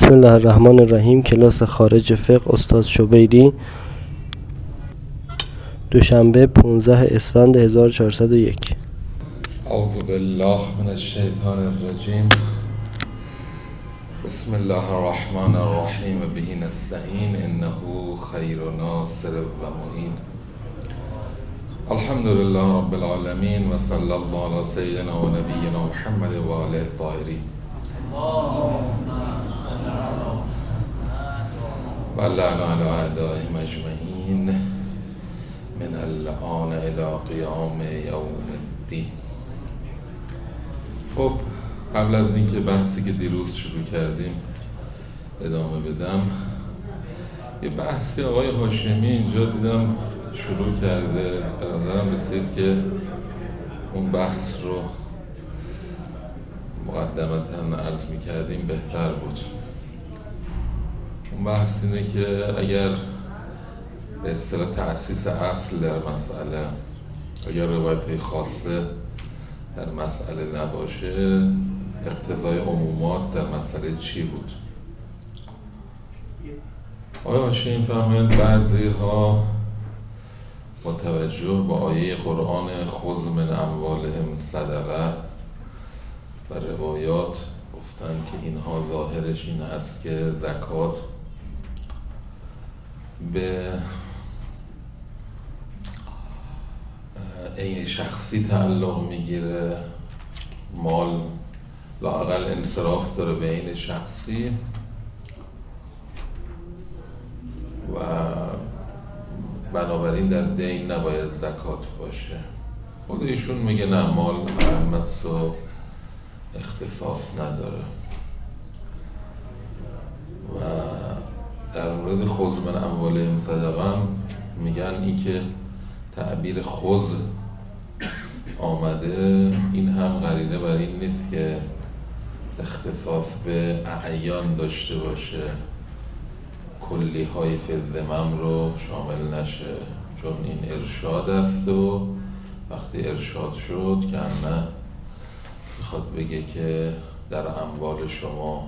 بسم الله الرحمن الرحیم. کلاس خارج فقه استاد شبیری، دوشنبه 15 اسفند 1401. اعوذ بالله من الشیطان الرجیم. بسم الله الرحمن الرحیم و به نستعین انه خیر ناصر و معین. الحمد لله رب العالمین و صلی الله علی سیدنا و نبینا محمد و آله الطاهرین. و لعنا علی اعدائهم اجمعین من الآن الی قیام یوم الدین. خب قبل از اینکه بحثی که دیروز شروع کردیم ادامه بدم، یه بحثی آقای هاشمی اینجا دیدم شروع کرده، به نظرم رسید که اون بحث رو مقدمتاً عرض می‌کردیم بهتر بود. اون بحث اینه که اگر به اصطلاح تأسیس اصل در مسئله، اگر روایت خاصه در مسئله نباشه، اقتضای عمومات در مسئله چی بود؟ آقای هاشمی فرمایند بعضی ها با توجه با آیه قرآن خذ من اموالهم صدقه و روایات گفتن که اینها ظاهرش این است که زکات به عین شخصی تعلق میگیره، مال لااقل انصراف داره به عین شخصی و بنابراین در دین نباید زکات باشه. خود ایشون میگه نه، مال اهمیت و اختصاص نداره. و در مورد خذ من اموالهم صدقه میگن این که تعبیر خذ آمده این هم قرینه بر این نیست که اختصاص به اعیان داشته باشه، کلی های فضمم رو شامل نشه، چون این ارشاد است و وقتی ارشاد شد که نه میخواد بگه که در اموال شما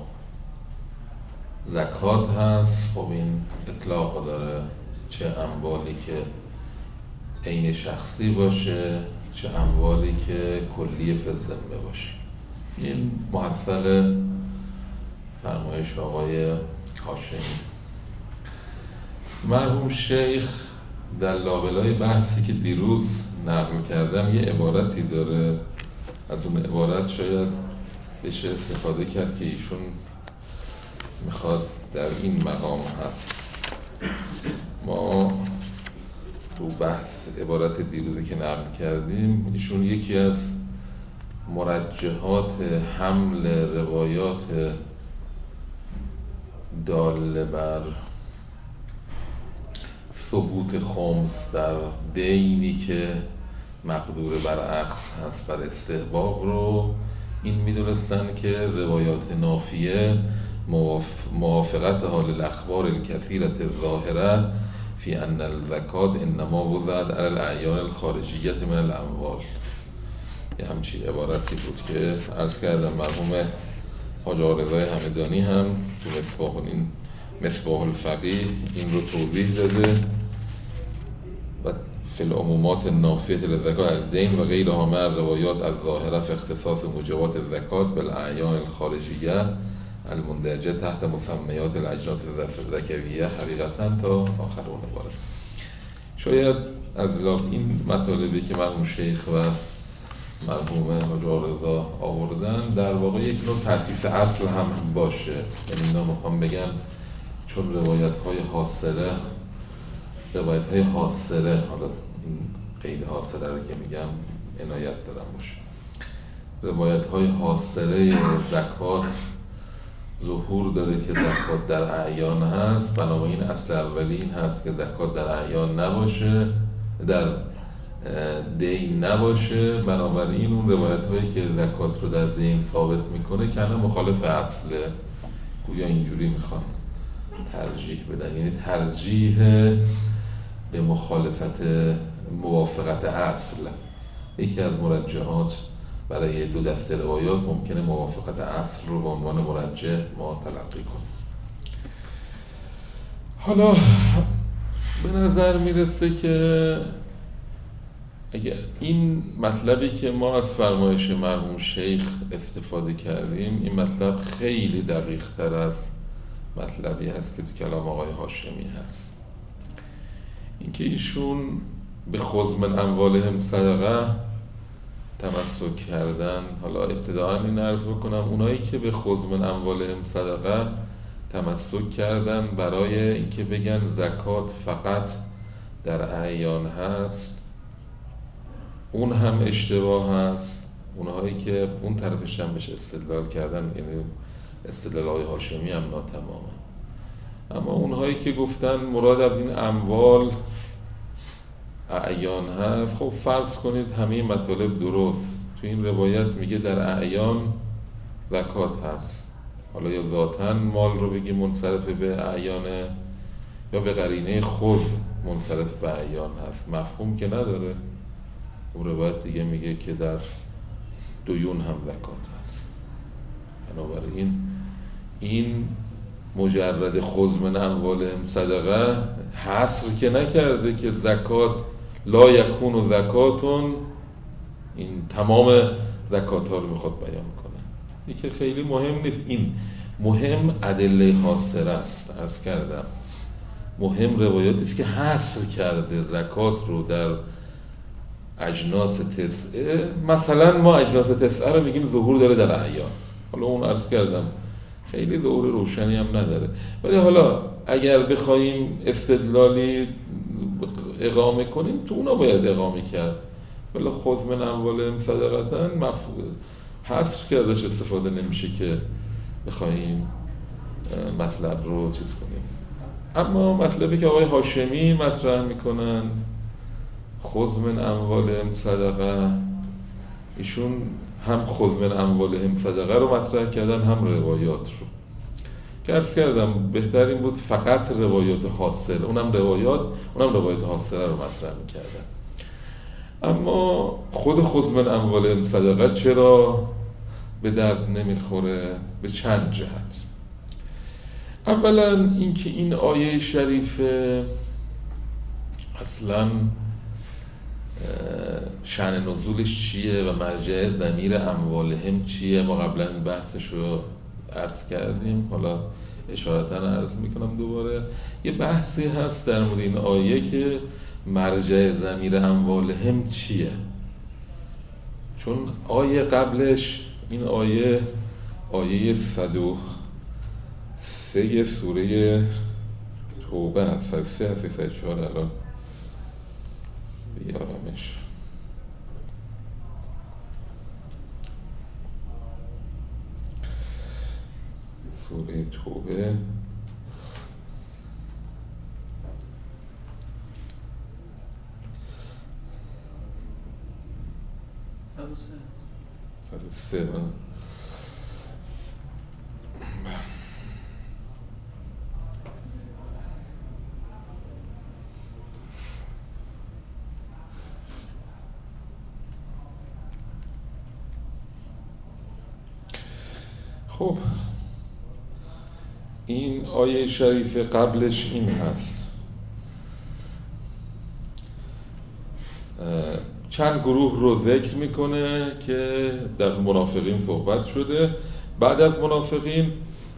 زکات هست. خب این اطلاق داره، چه اموالی که عین شخصی باشه، چه اموالی که کلی فضمه باشه. این محصل فرمایش آقای هاشمی. مرحوم شیخ در لابلای بحثی که دیروز نقل کردم یه عبارتی داره، از اون عبارت شاید بشه استفاده کرد که ایشون میخواد در این مقام هست. ما تو بحث عبارت دیروزی که نقل کردیم، ایشون یکی از مرجحات حمل روایات داله بر ثبوت خمس در دینی که مقدور بر اخذ هست بر استحباب رو این میدونستن که روایات نافیه موافقت حال الاخبار الکثیرة الظاهره فی ان الزکات انما وضعت علی الاعیان الخارجیه من الاموال. یه همچین عبارتی بود که عرض کردم مرحوم حاج آقا رضای همدانی هم تو مصباح الفقیه این رو توضیح داده و فی العمومات النافیة للزکات الدین و غیرها من روایات از ظاهره فی اختصاص موجبات الزکات بالاعیان الخارجیه المندرجه تحت مسمیات الاجناس الزکویه حقیقتا تا آخر اون عبارت. شاید از این مطالبی که مرحوم شیخ و مرحوم حاج آقا رضا آوردن در واقع یک نوع تأسیس اصل هم باشه. یعنی اینا میخوام بگن چون روایت های حاصله، حالا این قید حاصله رو که میگم عنایت دارم باشه، روایت های حاصله زکات ظهور داره که زکات در اعیان هست، بنابراین اصل اولی این هست که زکات در اعیان نباشه، در دین نباشه. بنابراین اون روایت هایی که زکات رو در دین ثابت میکنه که انا مخالف اصله، گویا اینجوری میخوان ترجیح بدن، یعنی ترجیح به موافقت اصل. یکی از مرجحات برای دو دسته روایات ممکنه موافقت اصل رو به عنوان مرجح ما تلقی کنیم. حالا به نظر میرسه که اگه این مطلبی که ما از فرمایش مرحوم شیخ استفاده کردیم، این مطلب خیلی دقیق تر از مطلبی هست که تو کلام آقای هاشمی هست. اینکه ایشون به خذ من اموالهم صدقه تمسک کردن. حالا ابتداء این عرض بکنم، اونایی که به خذ من اموالهم صدقه تمسک کردن برای اینکه بگن زکات فقط در اعیان هست، اون هم اشتباه هست. اونهایی که اون طرفش هم بهش استدلال کردن، یعنی استدلال آقای هاشمی هم ناتمامه. اما اونهایی که گفتن مراد از این اموال اعیان هست، خب فرض کنید همه مطالب درست. تو این روایت میگه در اعیان زکات هست، حالا یا ذاتاً مال رو بگی منصرف به اعیانه یا به قرینه خود منصرف به اعیان هست، مفهوم که نداره. اون روایت دیگه میگه که در دیون هم زکات هست. بنابراین این مجرد خذ من اموالهم صدقه حصر که نکرده که زکات لا یکون و زکاتون، این تمام زکات ها رو میخواد بیان کنه. این که خیلی مهم نیست، این مهم ادله حاصره است. عرض کردم مهم روایاتی است که حصر کرده زکات رو در اجناس تسعه. مثلا ما اجناس تسعه رو میگیم ظهور داره در اعیان، حالا اون عرض کردم خیلی ظهور روشنی هم نداره. ولی حالا اگر بخوایم استدلالی اقامه کنیم تو اونا باید اقامه کرد. ولی خذ من اموالهم صدقه حصر که ازش استفاده نمیشه که بخوایم مطلب رو چیز کنیم. اما مطلبی که آقای هاشمی مطرح میکنن، خذ من اموالهم صدقه، ایشون هم خذ من اموالهم صدقه رو مطرح کردن، هم روایات رو که عرض کردم بهتر این بود فقط روایات حاصل، اونم روایات حاصل رو مطرح میکردن. اما خود خذ من اموالهم صدقه چرا به درد نمیخوره؟ به چند جهت. اولا اینکه این آیه شریفه اصلا شأن نزولش چیه و مرجع ضمیر اموالهم چیه، ما قبلا این بحثش رو عرض کردیم، حالا اشارتا عرض میکنم دوباره. یه بحثی هست در مورد این آیه که مرجع ضمیر اموالهم چیه، چون آیه قبلش این آیه 103 سوره توبه 103 از 104 الان بیارمش. سوره توبه سه خب این آیه شریف قبلش این هست، چند گروه رو ذکر میکنه که در منافقین صحبت شده. بعد از منافقین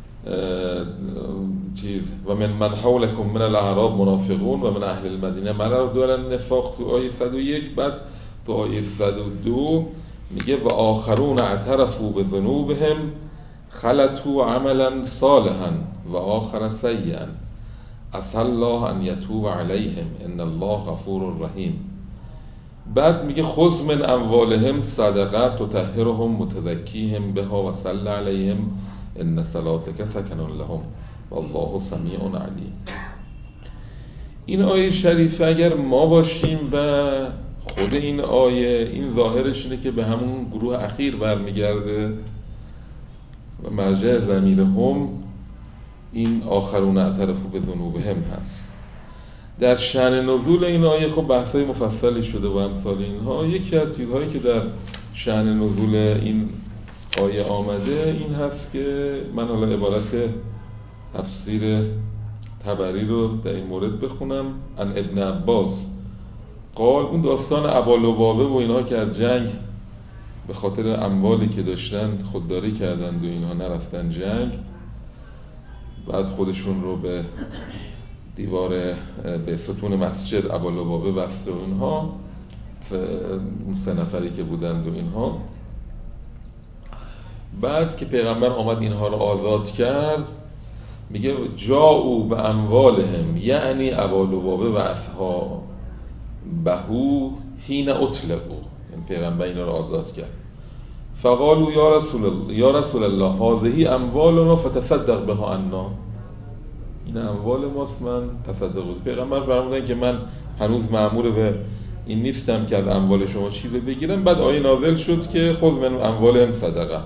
و من حولکم من الاعراب منافقون و من اهل المدینه مرضوا علی النفاق تو آیه 101. بعد تو آیه 102 میگه و آخرون اعترفوا بذنوبهم خلطوا عملا صالحا و آخر سیئا عسى الله ان یتوب علیهم ان الله غفور رحیم. بعد میگه خذ من اموالهم صدقه تطهرهم متزکیهم بها و صل علیهم ان صلاتک سکن لهم والله سمیع علیم. این آیه شریف اگر ما باشیم و خود این آیه، این ظاهرش اینه که به همون گروه اخیر برمیگرده و مرجع ضمیر هم این آخرون اعترفوا بذنوبهم هست. در شأن نزول این آیه خب بحثای مفصلی شده و امثال اینها. یکی از چیزهایی که در شأن نزول این آیه آمده این هست که من حالا عبارت تفسیر طبری رو در این مورد بخونم. ان ابن عباس قال، اون داستان ابالبابه و اینها که از جنگ به خاطر اموالی که داشتن خودداری کردند و اینها نرفتن جنگ، بعد خودشون رو به دیوار به ستون مسجد ابالبابه بسته و اینها، اون 3 نفری که بودند و اینها. بعد که پیغمبر آمد اینها رو آزاد کرد، میگه جاءوا به اموالهم، یعنی ابالبابه و اصحابه حین اطلقوا، این پیغمبر اینا رو آزاد کرد. فقالوا یا رسول الله هذه اموالنا فتصدق بها عنا، این اموال ماست، من تصدق بود. پیغمبر فرمودن که من هنوز مأمور به این نیستم که از اموال شما چیزی بگیرم. بعد آیه نازل شد که خذ من اموالهم صدقه،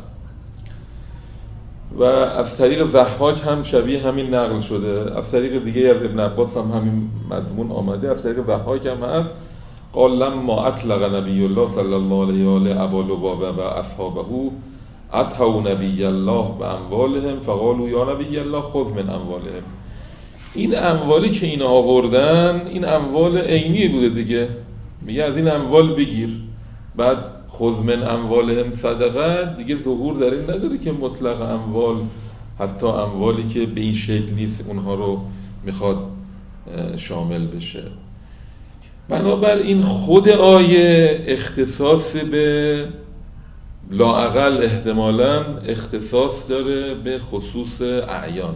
و از طریق ضحاک هم شبیه همین نقل شده، از طریق دیگه از ابن عباس هم همین مضمون آمده، از طریق ضحاک هم هست. قال لما اطلق نبی الله صلی الله علیه و آله ابالبابه و اصحابه اتوا نبی الله باموالهم فقالوا یا نبی الله خذ من اموالهم. این اموالی که اینا آوردن این اموال عینی بوده دیگه، میگه از این اموال بگیر. بعد خذ من اموالهم صدقه دیگه ظهور در این نداره که مطلق اموال، حتی اموالی که به این شکل نیست اونها رو میخواد شامل بشه. بنابراین خود آیه اختصاص به لااقل احتمالاً اختصاص داره به خصوص اعیان.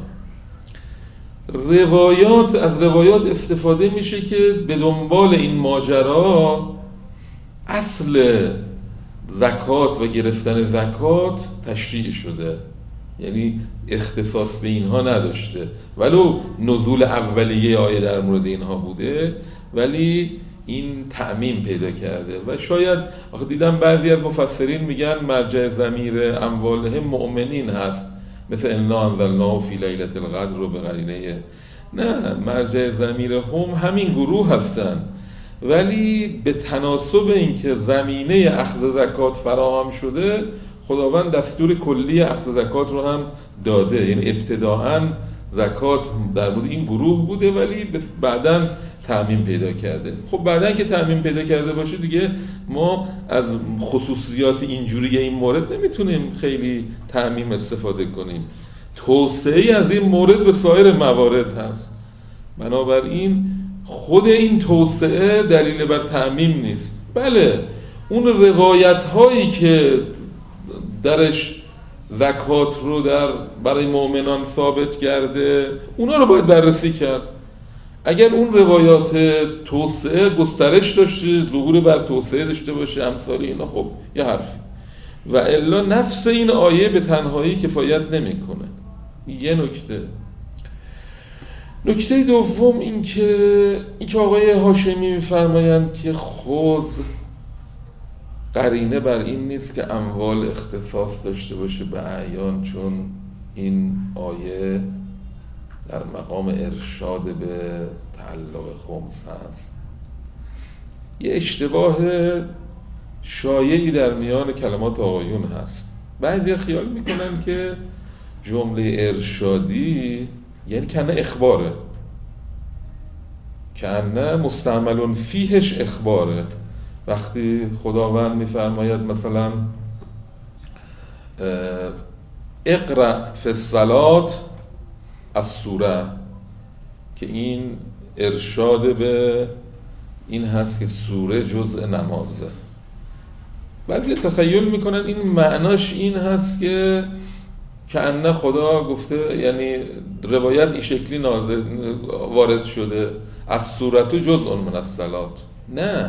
از روایات استفاده میشه که به دنبال این ماجرا اصل زکات و گرفتن زکات تشریع شده، یعنی اختصاص به اینها نداشته، ولو نزول اولیه آیه در مورد اینها بوده، ولی این تعمیم پیدا کرده. و شاید آخه دیدم بعضی از مفسرین میگن مرجع ضمیر اموالهم مؤمنین هست، مثل انا انزلناه فی لیلة القدر رو به قرینه، نه، مرجع ضمیر هم همین گروه هستن، ولی به تناسب اینکه زمینه اخذ زکات فراهم شده، خداوند دستور کلی اخذ زکات رو هم داده. یعنی ابتداءً زکات در مورد این گروه بوده، ولی بعداً تعمیم پیدا کرده. خب بعداً که تعمیم پیدا کرده باشه دیگه ما از خصوصیات اینجوری این مورد نمیتونیم خیلی تعمیم استفاده کنیم. توسعه از این مورد به سایر موارد هست. بنابراین خود این توسعه دلیل بر تعمیم نیست. بله، اون روایت هایی که درش زکات رو برای مؤمنان ثابت کرده، اونا رو باید بررسی کرد. اگر اون روایات توسعه گسترش داشته، ظهور بر توسعه داشته باشه، امثال اینا، خب یه حرفی، و الا نفس این آیه به تنهایی کفایت نمیکنه. یه نکته دوم این که آقای هاشمی میفرمایند که خذ قرینه بر این نیست که اموال اختصاص داشته باشه به اعیان، چون این آیه در مقام ارشاد به تعلق خمس هست. یه اشتباه شایعی در میان کلمات آقایون هست. بعضی خیال میکنن که جمله ارشادی یعنی کنه اخباره، کنه مستعمل فیهش اخباره. وقتی خداوند میفرماید مثلا اقرأ فی الصلاة السوره، که این ارشاد به این هست که سوره جزء نمازه. بعضی تخیل میکنن این معناش این هست که کأنه خدا گفته، یعنی روایت این شکلی وارد شده از سورت جزء من الصلاة. نه،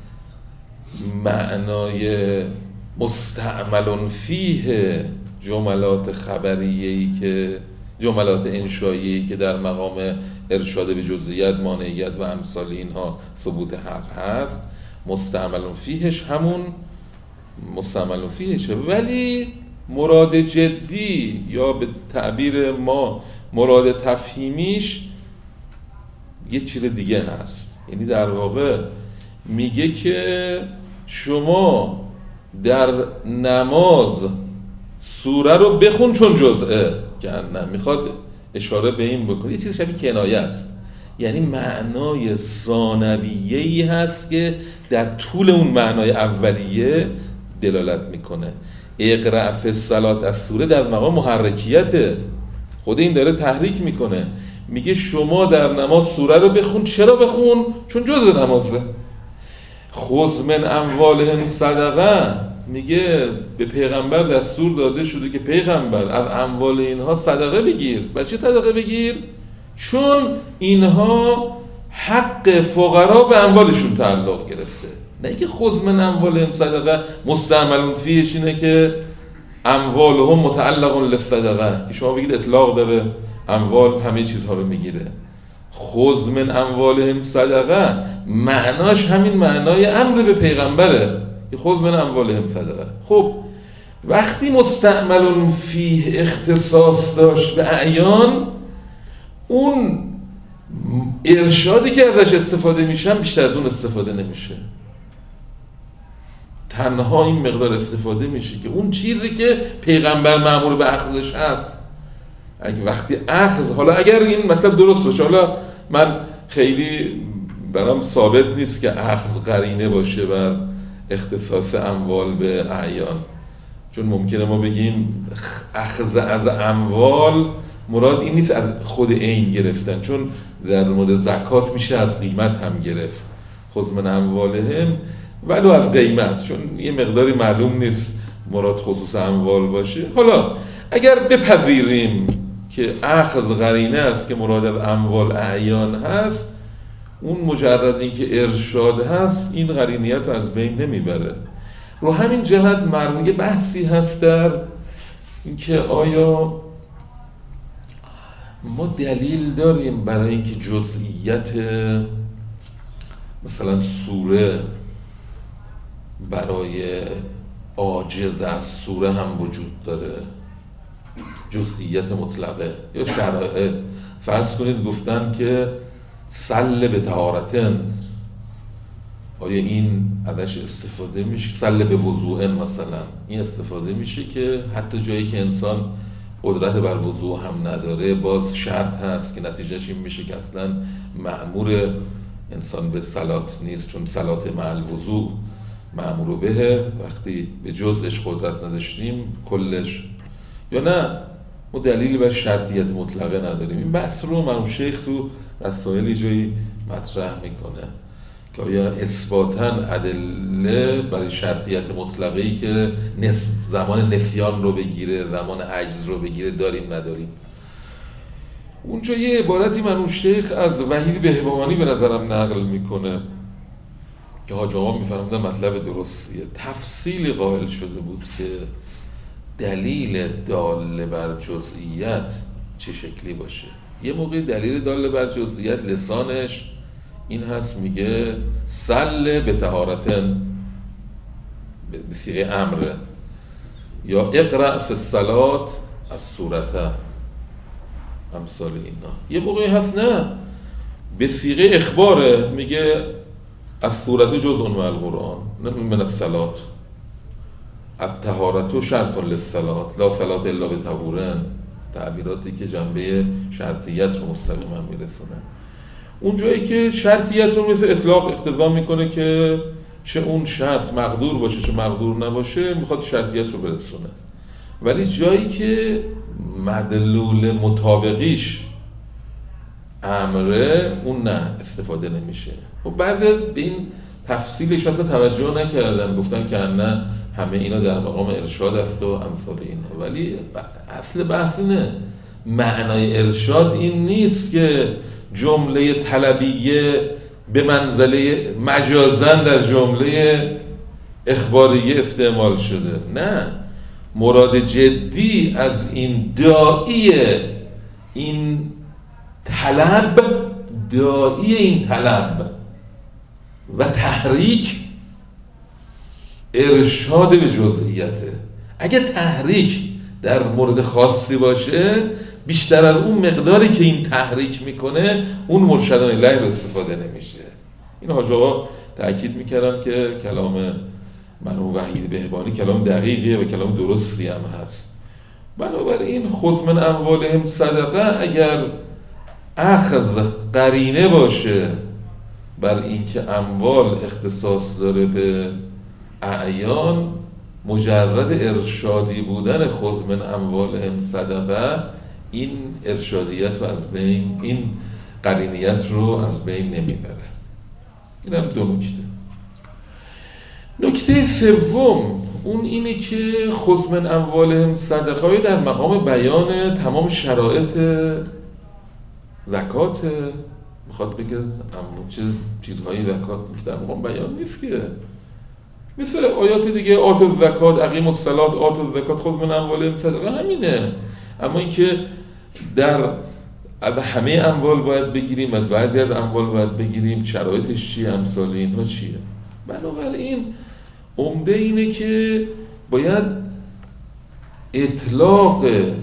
معنای مستعمل فیه جملات خبریه‌ای که جملات انشایی‌ای که در مقام ارشاد به جزئیات، مانعیت و امثال اینها ثبوت حق هست، مستعمل فیهش همون مستعمل فیهشه، ولی مراد جدی یا به تعبیر ما مراد تفهیمیش یه چیز دیگه هست. یعنی در واقع میگه که شما در نماز سوره رو بخون چون جزئه، که نه، میخواد اشاره به این بکنه، یه چیز شبیه کنایه است، یعنی معنای ثانویه‌ای هست که در طول اون معنای اولیه دلالت میکنه. اقرأ فی الصلاة از سوره در مقام محرکیته، خود این داره تحریک میکنه، میگه شما در نماز سوره رو بخون. چرا بخون؟ چون جزء نمازه. خذ من اموالهم صدقه، میگه به پیغمبر دستور داده شده که پیغمبر از اموال اینها صدقه بگیر. برای چی صدقه بگیر؟ چون اینها حق فقرا به اموالشون تعلق گرفته. نه اینکه خذ من اموالهم صدقه مستعمل فیهش اینه که اموالهم متعلق للصدقه، که شما بگید اطلاق داره، اموال همه چیزها رو میگیره. خذ من اموالهم صدقه معناش همین معنای امر به پیغمبره که خذ من اموالهم صدقه. خب وقتی مستعمل فیه اختصاص داشت به اعیان، اون ارشادی که ازش استفاده میشه بیشتر از اون استفاده نمیشه، تنها این مقدار استفاده میشه که اون چیزی که پیغمبر مأمور به اخذش هست. اگه وقتی اخذ، حالا اگر این مطلب درست باشه، حالا من خیلی برام ثابت نیست که اخذ قرینه باشه بر اختصاص اموال به اعیان، چون ممکنه ما بگیم اخذ از اموال مراد این نیست از خود عین گرفتن، چون در مورد زکات میشه از قیمت هم گرفت، خذ من اموالهم ولو از قیمت، چون یه مقداری معلوم نیست مراد خصوص اموال باشه. حالا اگر بپذیریم که اخذ قرینه است که مراد از اموال اعیان هست، اون مجرد این که ارشاد هست این قرینیت رو از بین نمیبره. رو همین جهت مرموی بحثی هست در اینکه آیا ما دلیل داریم برای اینکه جزئیت مثلا سوره برای عاجز از سوره هم وجود داره، جزئیت مطلقه یا شرایط. فرض کنید گفتن که سل به طهارتن، آیا این ازش استفاده میشه؟ سل به وضوئن مثلا، این استفاده میشه که حتی جایی که انسان قدرت بر وضوء هم نداره باز شرط هست که نتیجهش این میشه که اصلا مأمور انسان به صلات نیست، چون صلات مع الوضوء مأمور به، وقتی به جزءش قدرت نداشتیم کلش. یا نه ما دلیلی بر شرطیت مطلقه نداریم. این بحث رو مرحوم شیخ تو رسائلی جایی مطرح میکنه که آیا اثباتاً ادله برای شرطیت مطلقه‌ای که زمان نسیان رو بگیره، زمان عجز رو بگیره داریم نداریم. اونجا یه عبارتی مرحوم شیخ از وحید بهبهانی به نظرم نقل میکنه که حاج آقا میفرمودن مطلب درستیه. تفصیلی قائل شده بود که دلیل دال بر جزئیت چه شکلی باشه. یه موقع دلیل دال بر جزئیت لسانش این هست، میگه سل به طهارتن به صیغه امره، یا اقرأ فی الصلاة از سورته، امثال اینا. یه موقعی هست نه به صیغه اخباره، میگه از سورت جزء من القرآن من الصلاة، الطهارة شرط للصلاة لا صلاة الا بطهورن، تعبیراتی که جنبه شرطیت رو مستقیما میرسونه. اون جایی که شرطیت رو مثل اطلاق اقتضا میکنه که چه اون شرط مقدور باشه چه مقدور نباشه میخواد شرطیت رو برسونه، ولی جایی که مدلول مطابقیش امره اون نه استفاده نمیشه. و بعد به این تفصیلش اصلا توجه نکردن، گفتن که نه همه اینا در مقام ارشاد است و امثال اینا، ولی اصل بحث اینه معنای ارشاد این نیست که جمله طلبیه به منزله مجازن در جمله اخباریه استعمال شده. نه، مراد جدی از این داعی این طلب، داعی این طلب و تحریک ارشاد به جزئیته. اگه تحریک در مورد خاصی باشه بیشتر از اون مقداری که این تحریک میکنه اون مرشدان الیه رو استفاده نمیشه. این حاج آقا تأکید میکردن که کلام مرحوم وحید بهبهانی کلام دقیقیه و کلام درستی هم هست. بنابراین خذ من اموالهم صدقه اگر اخذ قرینه باشه بر اینکه اموال اختصاص داره به اعیان، مجرد ارشادی بودن خذ من اموالهم صدقه این ارشادیت رو از بین، این قرینیت رو از بین نمیبره. این هم دو نکته. نکته سوم اون اینه که خذ من اموالهم صدقه در مقام بیان تمام شرایط زکات، میخواد بگه چه چیزهایی زکات که در مقام بیان نیست که مثل آیات دیگه آت الزکات اقیم الصلات آت الزکات خذ من اموالهم صدقه همینه. اما اینکه از همه اموال باید بگیریم، از بعضی از اموال باید بگیریم، شرایطش چیه، امثال اینها چیه. بنابراین عمده اینه که باید اطلاق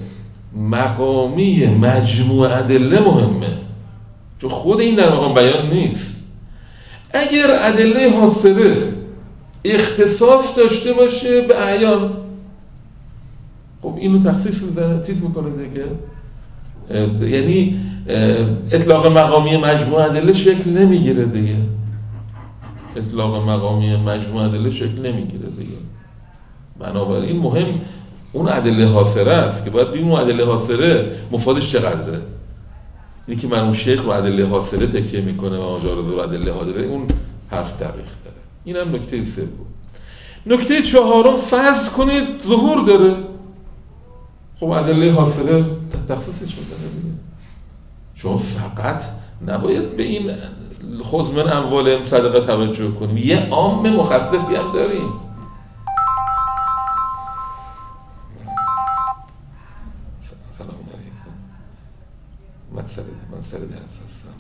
مقامی مجموع ادله مهمه، چون خود این در مقام بیان نیست. اگر ادله حاصله اختصاص داشته باشه به اعیان، خب اینو تخصیص میزنه، چیز میکنه دیگه. یعنی اطلاق مقامی مجموع ادله شکل نمیگیره دیگه. اطلاق مقامی مجموع ادله شکل نمیگیره دیگه. بنابراین مهم اون ادله حاصله است که باید ببینیم اون ادله حاصله مفادش چقدره. اینی که مرحوم شیخ رو ادله حاصله تکیه میکنه و مجارزه رو ادله حاضره، اون حرف دقیق داره. این هم نکته سوم. نکته چهارم فرض کنید ظهور داره، خب ادله حاصله تخصیصش میکنه دیگه. چون فقط نباید به این خذ من اموالهم صدقه توجه کنیم، یه عام مخصصی هم داریم. سلام علیکم. من سر درس هستم.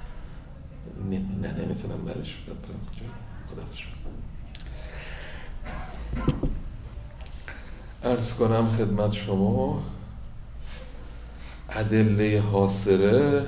نمیتونم بعدش برم خداحافظ. عرض کنم خدمت شما ادله حاصله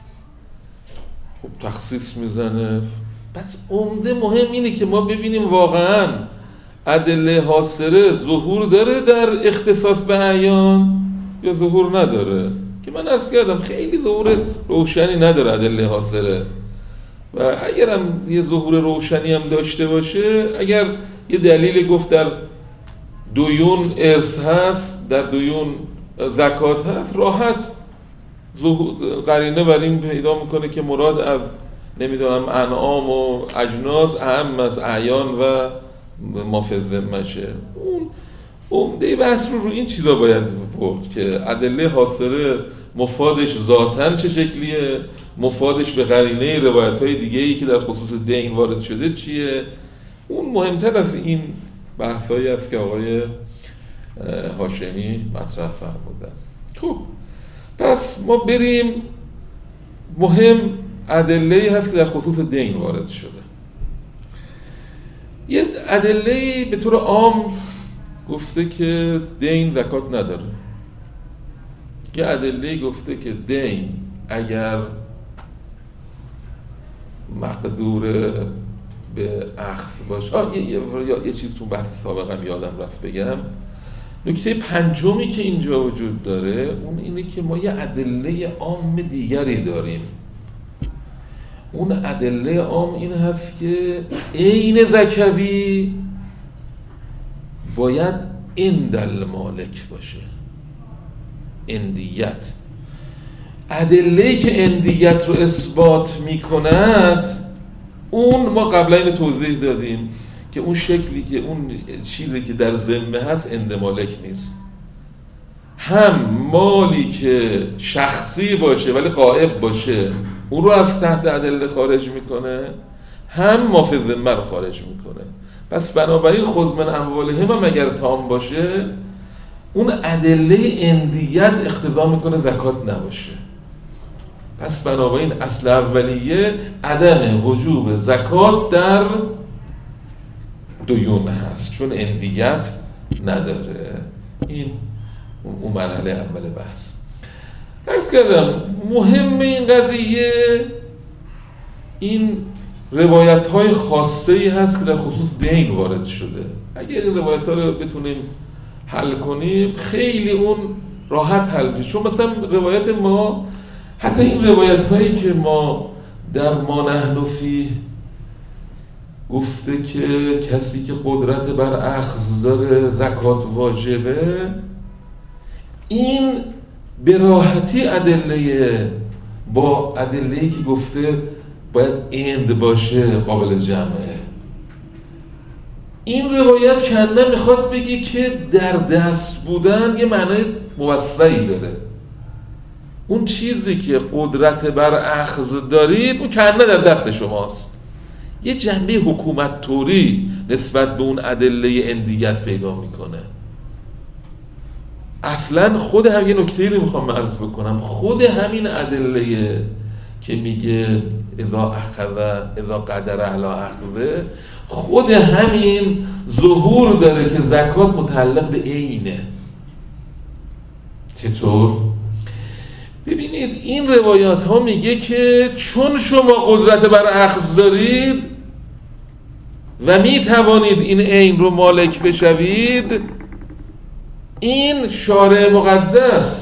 خب تخصیص میزنه. پس عمده مهم اینه که ما ببینیم واقعا ادله حاصله ظهور داره در اختصاص به اعیان یا ظهور نداره. که من عرض کردم خیلی ظهور روشنی نداره ادله حاصله، و اگرم یه ظهور روشنی هم داشته باشه، اگر یه دلیل گفت در دیون ارث هست، در دیون زکات هست، راحت قرینه بر این پیدا میکنه که مراد از نمیدونم انعام و اجناس اهم از اعیان و ما فی الذمه. اون عمده بحث رو این چیزا باید برد که ادله حاصله مفادش ذاتاً چه شکلیه، مفادش به قرینه روایت‌های دیگه‌ای که در خصوص دین وارد شده چیه. اون مهمتر از این بحثایی است که آقای هاشمی مطرح فرمودن. خب پس ما بریم، مهم ادله‌ای هست که در خصوص دین وارد شده. یه ادله‌ای به طور عام گفته که دین زکات نداره. یه ادله‌ای گفته که دین اگر مقدور به اخذ باشه. یه چیز تو بحث سابقم یادم رفت بگم. نکته پنجمی که اینجا وجود داره اون اینه که ما یه ادله عام دیگری داریم. اون ادله عام این هست که عین زکوی باید عند المالک باشه، عندیت. ادله‌ای که عندیت رو اثبات میکند اون ما قبلا اینو توضیح دادیم که اون شکلی که اون چیزی که در ذمه هست عند مالک نیست. هم مالی که شخصی باشه ولی غائب باشه اون رو از تحت ادله خارج میکنه، هم ما فی ذمه رو خارج میکنه. پس بنابراین خذ من اموالهم هم اگر تام باشه اون ادله عندیت اقتضا میکنه زکات نباشه. پس بنابراین اصل اولیه عدم وجوب زکات در دیون هست چون عندیت نداره. این اون مرحله اول بحث. عرض کردم مهم این قضیه این روایت‌های خاصه‌ای هست که در خصوص دین وارد شده. اگر این روایت‌ها رو بتونیم حل کنیم خیلی اون راحت حل میشه. چون مثلا روایت ما، حتی این روایت هایی که ما در ما نحن فیه گفته که کسی که قدرت بر اخذ داره زکات واجبه، این به راحتی ادله با ادله‌ای که گفته باید اند باشه قابل جمعه. این روایت کنده میخواد بگی که در دست بودن یه معنی موسعی داره. اون چیزی که قدرت بر اخذ دارید اون کنده در دست شماست. یه جنبه حکومت طوری نسبت به اون ادله اندیت پیدا میکنه. اصلا خود هم یه نکته رو میخوام عرض بکنم، خود همین ادله که میگه اذا قدر علی اخذه، خود همین ظهور داره که زکات متعلق به عینه. چطور؟ ببینید این روایات ها میگه که چون شما قدرت بر اخذ دارید و میتوانید این عین رو مالک بشوید، این شارع مقدس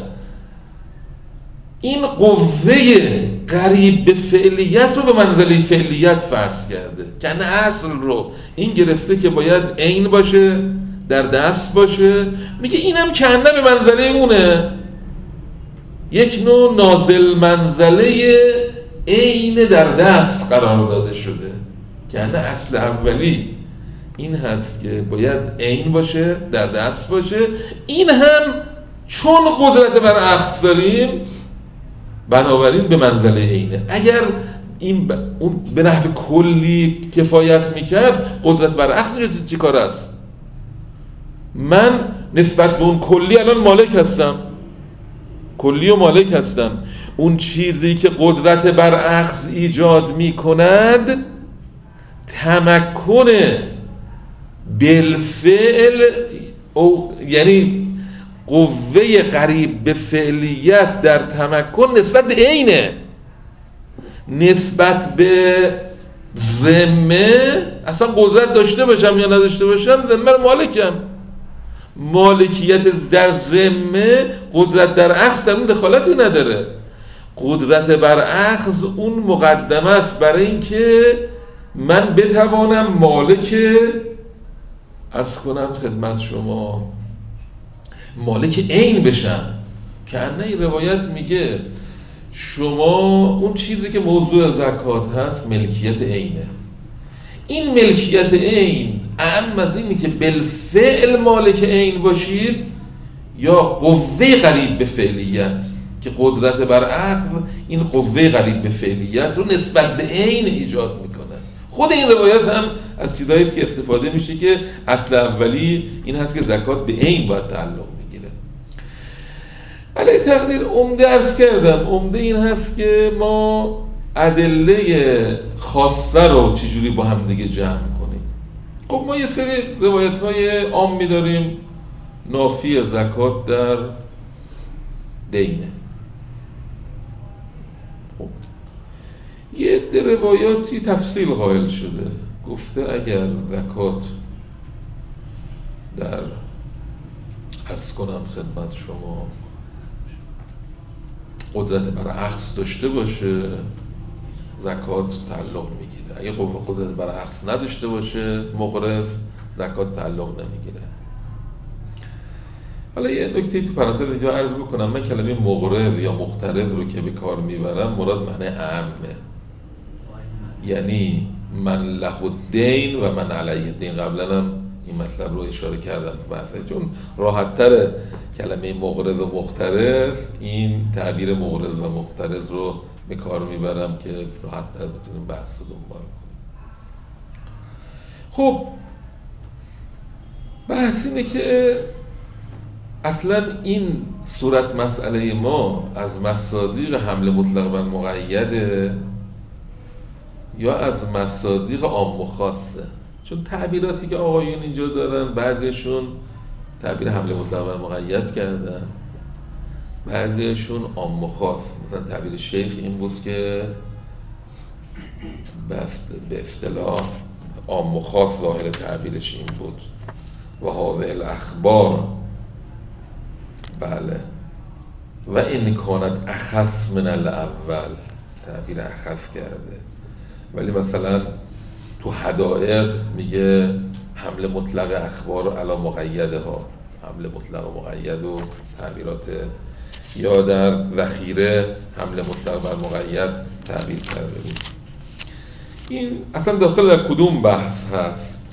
این قوه قریب به فعلیت رو به منزله فعلیت فرض کرده، که اصل رو این گرفته که باید عین باشه، در دست باشه، میگه اینم کنده به منزله اونه، یک نوع نازل منزله عین در دست قرار داده شده. کنده اصل اولی این هست که باید عین باشه، در دست باشه. این هم چون قدرت بر اخذ داریم بنابراین به منزله عینه. اگر این اون به نحو کلی کفایت میکرد، قدرت بر اخذ اینجا چی کار است؟ من نسبت به اون کلی الان مالک هستم، کلی و مالک هستم. اون چیزی که قدرت بر اخذ ایجاد میکند تمکن بالفعل، یعنی قوه قریب به فعلیت در تمکن نسبت به عینه. نسبت به ذمه اصلا قدرت داشته باشم یا نداشته باشم، ذمه رو مالکم. مالکیت در ذمه قدرت در اخذ اون دخالتی نداره. قدرت بر اخذ اون مقدمه است برای اینکه من بتوانم مالک، عرض کنم خدمت شما، مالک عین بشم. که این روایت میگه شما اون چیزی که موضوع زکات هست ملکیت عینه. این ملکیت عین اهم از اینی که بالفعل مالک عین باشید یا قوه قریب به فعلیت، که قدرت بر اخذ این قوه قریب به فعلیت رو نسبت به عین ایجاد میکنه. خود این روایت هم از چیزایی که استفاده میشه که اصل اولی این هست که زکات به عین باید تعلق میگیره. علی تقدیر عمده عرض کردم، عمده این هست که ما ادله خاصه رو چجوری با هم دیگه جمع کنیم. خب ما یه سری روایت های عام میداریم نافی زکات در دینه. خب یه عده روایاتی تفصیل قائل شده، گفته اگر زکات در عرض کنم خدمت شما قدرت بر اخذ داشته باشه زکات تعلق میگیره، اگه قدرت بر اخذ نداشته باشه مقرض زکات تعلق نمیگیره. حالا یه نکته تو پرانتز اینجا عرض بکنم، من کلمه مقرض یا مقترض رو که به کار میبرم مراد معنی عامه، یعنی من له الدین و من علیه الدین. قبلا هم این مطلب رو اشاره کردم تو بحثه، چون راحت تر کلمه مقرض و مقترض، این تعبیر مقرض و مقترض رو به کار میبرم که راحت تر بتونیم بحث رو دنبال کنیم. خب بحث اینه که اصلا این صورت مسئله ما از مصادیق حمل مطلق بر مقیده یا از مصادیق عام و خاصه؟ چون تعبیراتی که آقایون اینجا دارن بعضیشون تعبیر حمل مطلق بر مقید کردن، بعضیشون عام و خاص. مثلا تعبیر شیخ این بود که به اصطلاح عام و خاص ظاهر تعبیرش این بود و هذه الاخبار بله. و این کانت اخف من الاول، تعبیر اخف کرده. ولی مثلا تو حدائق میگه حمل مطلق اخبار علی مقیده ها، حمل مطلق و مقید و تعبیرات، یا در ذخیره حمل مطلق بر مقید تعبیر کرده بود. این اصلا داخل در کدوم بحث هست؟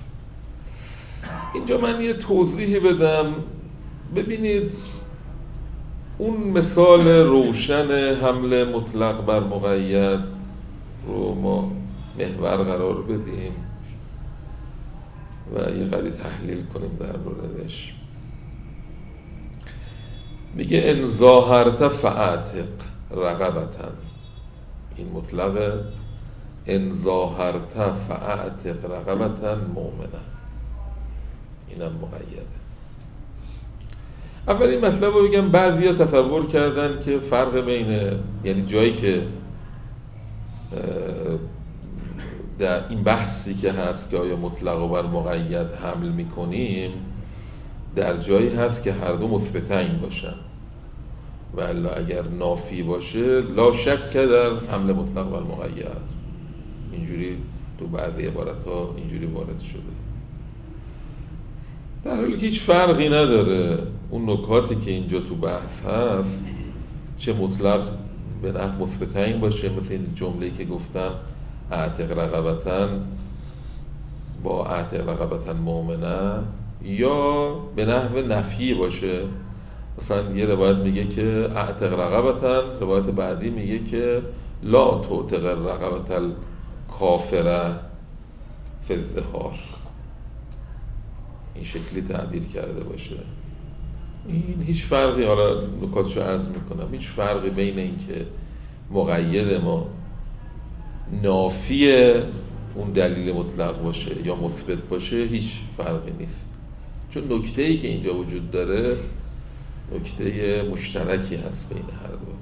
اینجا من یه توضیحی بدم. ببینید اون مثال روشن حمل مطلق بر مقید رو ما محور قرار بدیم و یه قدری تحلیل کنیم در موردش. میگه ان ظاهرت فاعتق رقبتا، این مطلق ان ظاهرت فاعتق رقبتا مؤمنه، اینم مقیده. اول این مطلب رو بگم، بعضیا تصور کردن که فرق بین، یعنی جایی که در این بحثی که هست که آیا مطلق و بر مقید حمل میکنیم، در جایی هست که هر دو مثبتین باشن، و الا اگر نافی باشه لا شک در حمل مطلق بر مقید. اینجوری تو بعضی عبارت ها اینجوری وارد شده، در حالی که هیچ فرقی نداره. اون نکاتی که اینجا تو بحث هست، چه مطلق به نحو مثبتین باشه، مثل این جمله‌ای که گفتم اعتق رقبتن با اعتق رقبتن مؤمنه، یا به نحو نفی باشه. مثلا یه روایت میگه که اعتق رقبتن، روایت بعدی میگه که لا تعتق رقبت الکافره فی الظهار، این شکلی تعبیر کرده باشه. این هیچ فرقی، حالا نکاتشو عرض میکنم، هیچ فرقی بین این که مقید ما نافی اون دلیل مطلق باشه یا مثبت باشه هیچ فرقی نیست، چون نکته‌ای که اینجا وجود داره نکته مشترکی هست بین هر دو.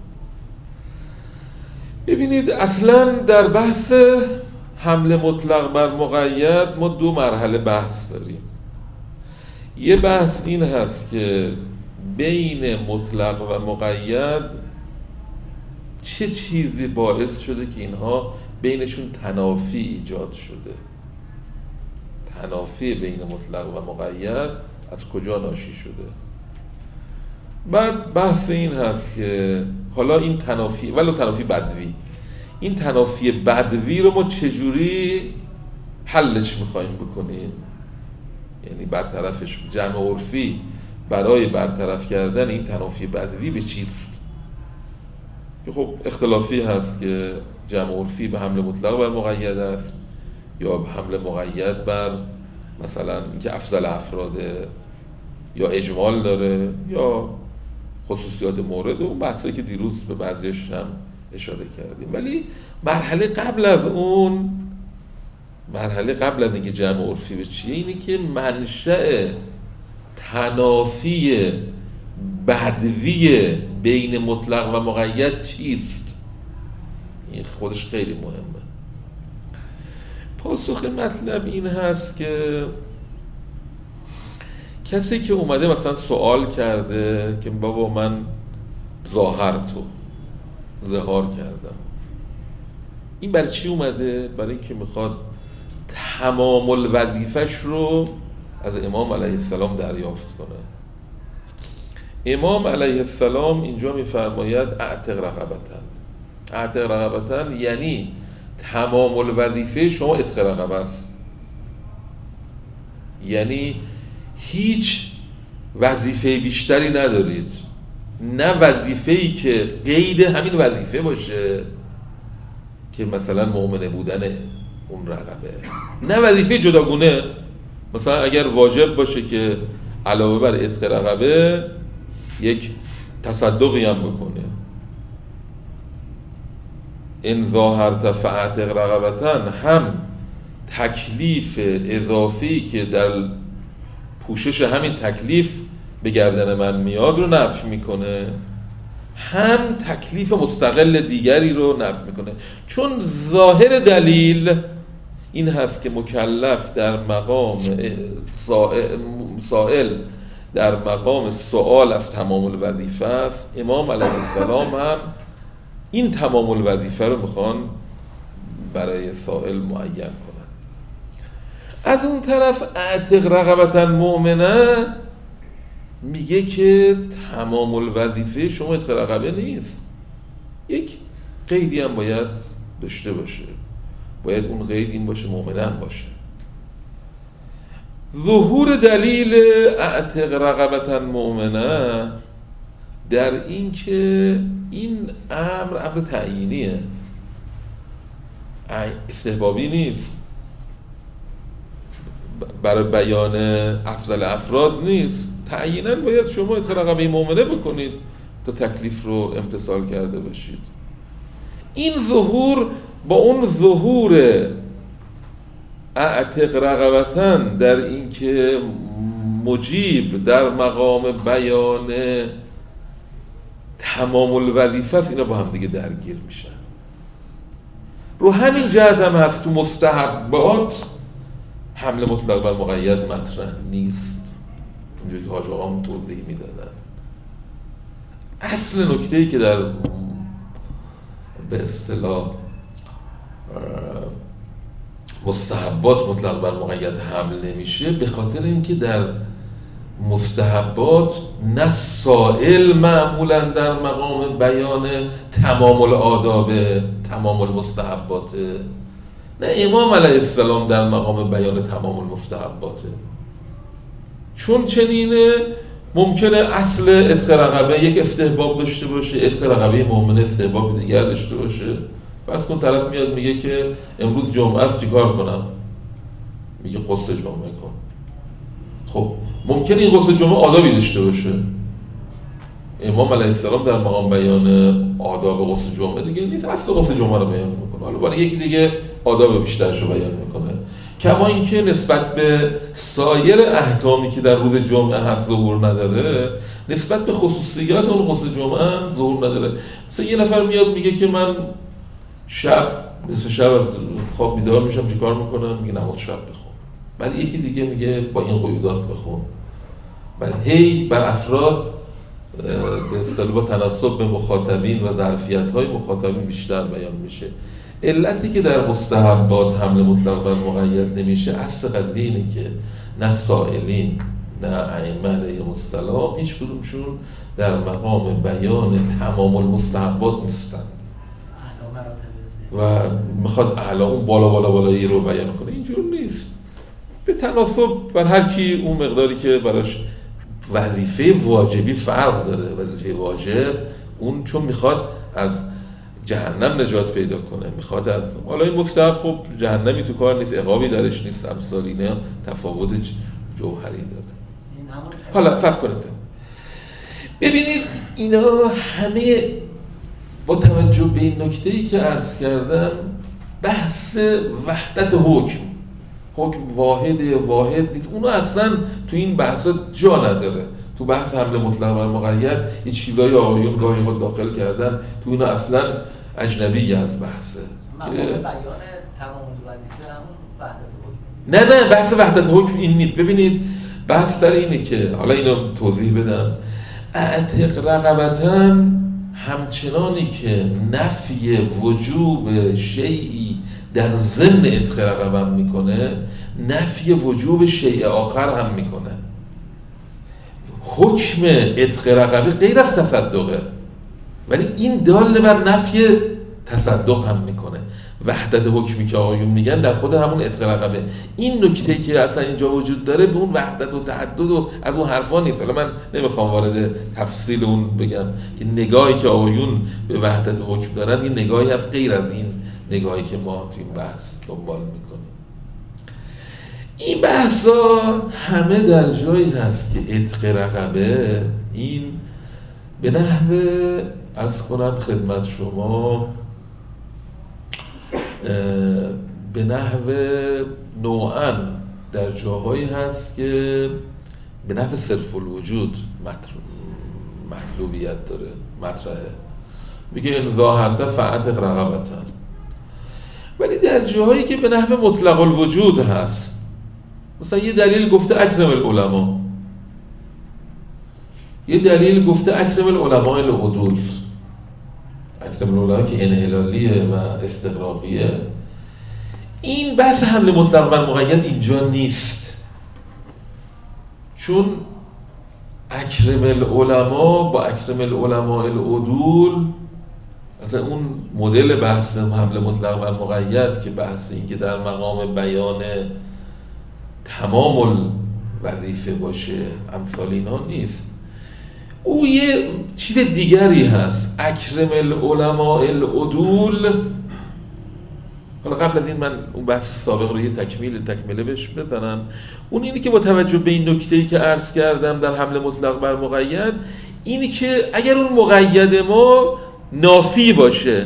ببینید اصلا در بحث حمل مطلق بر مقید ما دو مرحله بحث داریم. یه بحث این هست که بین مطلق و مقید چه چیزی باعث شده که اینها بینشون تنافی ایجاد شده، تنافی بین مطلق و مقید از کجا ناشی شده. بعد بحث این هست که حالا این تنافی، ولو تنافی بدوی، این تنافی بدوی رو ما چجوری حلش میخواییم بکنیم، یعنی برطرفش. جمع عرفی برای برطرف کردن این تنافی بدوی به چیست؟ که خب اختلافی هست که جمع عرفی به حمل مطلق بر مقید است یا به حمل مقید بر مثلا اینکه افضل افراده، یا اجمال داره یا خصوصیات مورد، و اون بحثایی که دیروز به بعضیش هم اشاره کردیم. ولی مرحله قبل از اینکه جمع عرفی به چیه، اینه که منشأ تنافی بدوی بین مطلق و مقید چیست. این خودش خیلی مهمه. پاسخ مطلب این هست که کسی که اومده مثلا سوال کرده که بابا من ظاهر تو ظهار کردم، این برای چی اومده؟ برای اینکه میخواد تمام الوظیفش رو از امام علیه السلام دریافت کنه. امام علیه السلام اینجا میفرماید اعتق رقبتن. اعتق رقبتن یعنی تمام الوظیفه شما عتق رقبه است، یعنی هیچ وظیفه بیشتری ندارید، نه وظیفه‌ای که قید همین وظیفه باشه که مثلا مؤمنه بودن اون رقبه، نه وظیفه جداگونه. مثلا اگر واجب باشه که علاوه بر عتق رقبه یک تصدقی هم بکنه، ان ظاهرت فاعتق رقبتن، هم تکلیف اضافی که در پوشش همین تکلیف به گردن من میاد رو نفی میکنه، هم تکلیف مستقل دیگری رو نفی میکنه. چون ظاهر دلیل این هست که مکلف در مقام سائل در مقام سوال از تمام الوظیفه است، امام علیه السلام هم این تمام الوظیفه رو میخوان برای سائل معین کنن. از اون طرف اعتق رقبة مؤمنه میگه که تمام الوظیفه شما اعتق رقبه نیست، یک قیدی هم باید داشته باشه، باید اون قید این باشه مؤمنه باشه. ظهور دلیل اعتق رقبة مؤمنه در این که این امر تعیینیه، استحبابی نیست، برای بیان افضل افراد نیست، تعییناً باید شما اعتق رقبه مؤمنه بکنید تا تکلیف رو امتثال کرده باشید. این ظهور با اون ظهور اعتق رقبة در این که مجیب در مقام بیان تمام الوظیفه است، اینا با هم دیگه درگیر میشن. رو همین جهت هم هست تو مستحبات حمل مطلق بر مقید مطرح نیست، اونجوری که حاج آقام توضیح میدادن. اصل نکته‌ای که در به اصطلاح مستحبات مطلق بر مقید حمل نمیشه به خاطر اینکه در مستحبات نه سائل معمولا در مقام بیان تمام الآداب تمام المستحبات، نه امام علیه السلام در مقام بیان تمام المستحبات. چون چنینه ممکنه اصل اعتق رقبه یک استحباب داشته باشه، اعتق رقبه مؤمنه استحباب دیگر داشته باشه. بعد کن طرف میاد میگه که امروز جمعه است چیکار کنم؟ میگه غسل جمعه کن. خب ممکنه این غسل جمعه آدابی داشته باشه، امام علیه السلام در مقام بیان آداب غسل جمعه دیگه نیست، اصل غسل جمعه رو بیان میکنه، حالا برای یکی دیگه آداب بیشترش رو بیان میکنه. کما اینکه نسبت به سایر احکامی که در روز جمعه هست ظهور نداره، نسبت به خصوصیات اون غسل جمعه هم ظهور نداره. مثلا یه نفر میاد میگه که من نصف شب از خواب بیدار میشم چیکار میکنم؟ میگه نماز شب بخون. ولی یکی دیگه میگه با این قیودات بخون. ولی هی بر افراد به اصطلاح با تناسب به مخاطبین و ظرفیت‌های مخاطبین بیشتر بیان میشه. علتی که در مستحبات حمل مطلق بر مقید نمیشه، اصل قضیه اینه که نه سائلین نه ائمه علیهم السلام هیچ کدومشون در مقام بیان تمام المستحبات نیستن و میخواد اعلی اون بالایی رو بیان کنه، اینجور نیست. به تناسب بر هر کی اون مقداری که براش وظیفه واجبی فرق داره. وظیفه واجب اون چون میخواد از جهنم نجات پیدا کنه، میخواد از حالا این مستحب خب جهنمی تو کار نیست، عقابی درش نیست، امثال اینه تفاوت جوهری داره. حالا فکر کنید ببینید اینا همه با توجه به این نکته‌ای که عرض کردم بحث وحدت حکم واحد نیست، اونو اصلا تو این بحثا جا نداره. تو بحث حمل مطلق بر مقید یه چیزای آقایون گاهی خود داخل کردن تو اینا، اصلا اجنبی از بحثه. مقام بیان تمام وظیفه همون وحدت حکم. نه بحث وحدت حکم این نیست. ببینید بحث در اینه که حالا اینو توضیح بدم. اعتق رقبة همچنانی که نفی وجوب شیئی در ضمن اعتق رقبه میکنه، نفی وجوب شیء آخر هم میکنه. حکم اعتق رقبه غیر از تصدقه، ولی این دال بر نفی تصدق هم میکنه. وحدت حکمی که آقایون میگن در خود همون اعتق رقبه. این نکته که اصلا اینجا وجود داره به اون وحدت و تعدد و از اون حرفا نیست. حالا من نمیخوام وارد تفصیل اون بگم که نگاهی که آقایون به وحدت حکم دارن این نگاهی از غیر از این نگاهی که ما تو این بحث دنبال میکنیم. این بحثا همه در جایی هست که اعتق رقبه این به نحو عرض کنم خدمت شما به نحو نوعاً در جاهایی هست که به نحو صرف الوجود مطلوبیت داره، مطرحه. میگه این ظاهرته فاعتق رقبة. ولی در جاهایی که به نحو مطلق الوجود هست، مثلا یه دلیل گفته اکرم العلماء، یه دلیل گفته اکرم العلماء العدول، اکرم العلماء که انحلالیه و استغراقیه. این بحث حمل مطلق بر مقید اینجا نیست، چون اکرم العلماء با اکرم العلماء العدول، اصلا اون مدل بحث حمل مطلق بر مقید که بحث این که در مقام بیان تمام الوظیفه باشه امثال اینا نیست. او یه چیز دیگری هست، اکرم العلماء العدول. حالا قبل از این من اون بحث سابق رو یه تکمیله بهش بزنم. اون اینی که با توجه به این نکته‌ای که عرض کردم در حمل مطلق بر مقید، اینی که اگر اون مقید ما نافی باشه،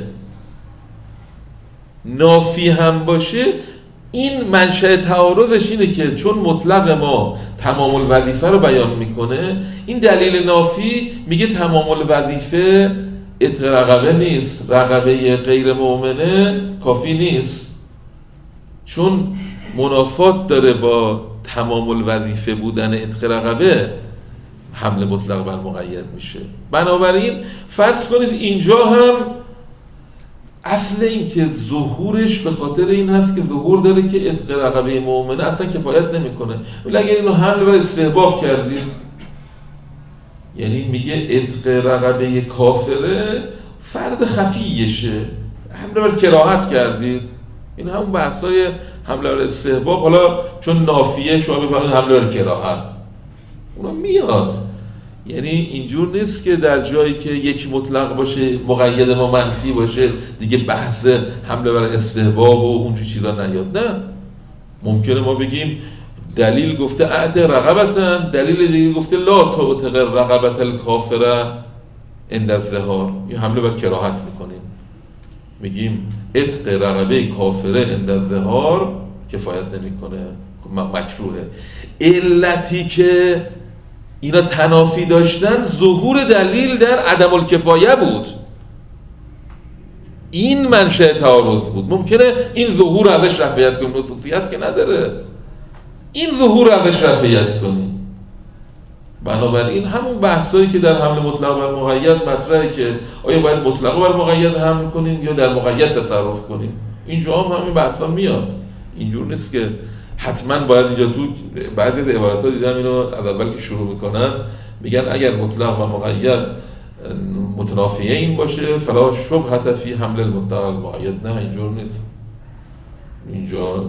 نافی هم باشه، این منشأ تعارضش اینه که چون مطلق ما تمام الوظیفه رو بیان میکنه، این دلیل نافی میگه تمام الوظیفه عتق رقبه نیست، رقبه غیر مؤمنه کافی نیست، چون منافات داره با تمام الوظیفه بودن عتق رقبه، حمل مطلق بر مقید میشه. بنابراین فرض کنید اینجا هم اصل این که ظهورش به خاطر این هست که ظهور داره که عتق رقبه مؤمنه اصلا کفایت نمیکنه، ولی اگر اینو حمل بر استحباب کردید، یعنی میگه عتق رقبه کافره فرد خفیشه، حمل بر کراهت کردید، این همون بحثای حمل بر استحباب. حالا چون نافیه شما بفرمایید حمل بر کراهت، اونا میاد. یعنی اینجور نیست که در جایی که یک مطلق باشه مقید ما منفی باشه دیگه بحث حمله بر استحباب و اونجور چیزا نیاد. نه، ممکنه ما بگیم دلیل گفته اعد رقبتن، دلیل دیگه گفته لا تعتق رقبت الکافره عند الظهار، یه حمله بر کراهت میکنیم، میگیم عتق رقبه کافره عند الظهار کفایت نمیکنه، مکروهه. علتی که اینا تنافی داشتن ظهور دلیل در عدم الکفایه بود، این منشأ تعارض بود. ممکنه این ظهور ازش رفعیت کنیم، خصوصیت که نداره، این ظهور ازش رفعیت کنیم. بنابراین همون بحثایی که در حمل مطلق بر مقید مطرحه که آیا باید مطلق بر مقید حمل کنیم یا در مقید تصرف کنیم، اینجا هم همین بحثا میاد. اینجور نیست که حتما باید اینجا تو بعضی از عبارات ها دیدم اینو از اول که شروع میکنن میگن اگر مطلق و مقید متنافیه این باشه فلا شبهة فی حمل المطلق المقید. نه، اینجور نیست، اینجور.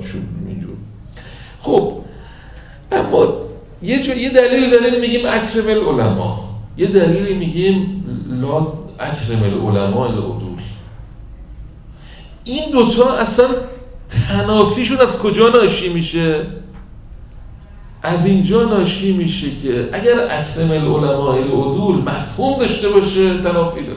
خب اما یه دلیل داریم میگیم اکرم العلماء، یه دلیلی میگیم لا اکرم العلماء العدول. این دوتا اصلا تنافیشون از کجا ناشی میشه؟ از اینجا ناشی میشه که اگر اکرم العلماء العدول مفهوم داشته باشه تنافی داره،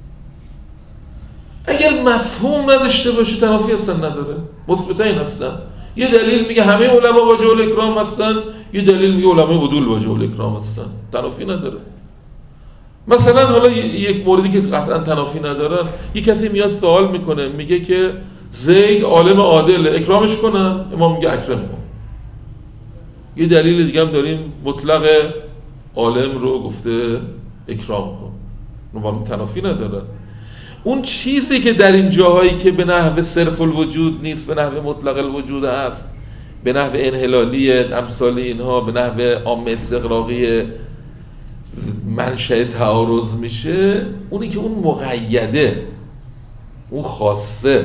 اگر مفهوم نداشته باشه تنافی اصلا نداره، مثبتین هستن. یه دلیل میگه همه علما واجب الاکرام هستن، یه دلیل میگه علمای عدول واجب الاکرام هستن، تنافی نداره. مثلا حالا یک موردی که قطعا تنافی ندارن، یک کسی میاد سوال میکنه میگه که زید عالم عادل، اکرامش کنم؟ امام میگه اکرم کن. یه دلیل دیگه هم داریم مطلق عالم رو گفته اکرام کن، امام تنافی ندارن. اون چیزی که در این جاهایی که به نحو صرف الوجود نیست، به نحو مطلق الوجود هست، به نحو انحلالی امثال اینها، به نحو عام استغراقی منشأ تعارض میشه، اونی که اون مقیده، اون خاصه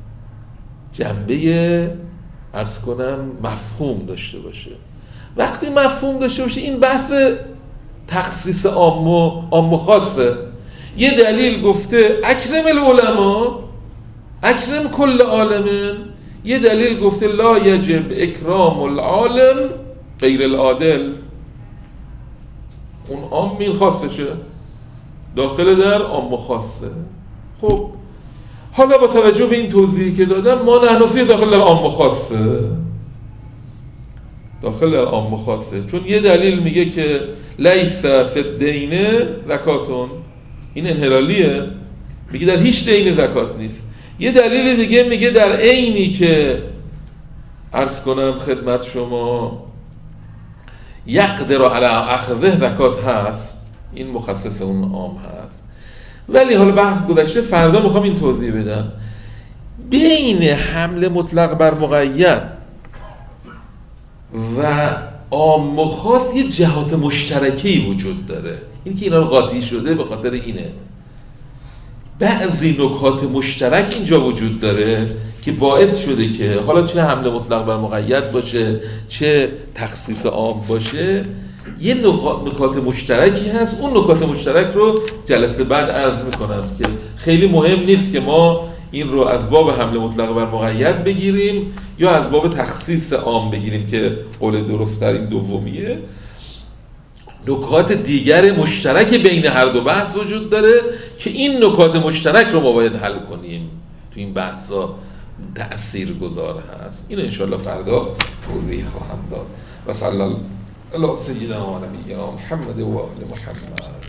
جنبه عرض کنم مفهوم داشته باشه. وقتی مفهوم داشته باشه این بحث تخصیص عام و خاصه. یه دلیل گفته اکرم العلماء، اکرم کل عالم، یه دلیل گفته لا یجب اکرام العالم غیر العادل. اون عام این خاصشه، داخل در عام و خاصه. خب حالا با توجه به این توضیحی که دادم ما نحنفی داخل در عام و خاصه، داخل در عام و خاصه، چون یه دلیل میگه که لیس فی الدین زکاتون، این انحلالیه، میگه در هیچ دین زکات نیست. یه دلیل دیگه میگه در عینی که عرض کنم خدمت شما یقدر علی اخذه زکات هست، این مخصص اون عام هست. ولی حالا بحث گذشته، فردا میخوام این توضیح بدم. بین حمل مطلق بر مقید و عام و خاص یه جهات مشترکی وجود داره. این که اینا رو قاطی شده به خاطر اینه. بعضی نکات مشترک اینجا وجود داره که باعث شده که حالا چه حمل مطلق بر مقید باشه چه تخصیص عام باشه یه نکات مشترکی هست. اون نکات مشترک رو جلسه بعد عرض میکنم که خیلی مهم نیست که ما این رو از باب حمل مطلق بر مقید بگیریم یا از باب تخصیص عام بگیریم که قول درست در این دومیه. نکات دیگر مشترک بین هر دو بحث وجود داره که این نکات مشترک رو ما باید حل کنیم. تو این بحثا تأثیر گذار هست. این انشاءالله فردا توضیح خواهم داد. و صلی الله علی سیدنا و نبینا محمد و آل محمد.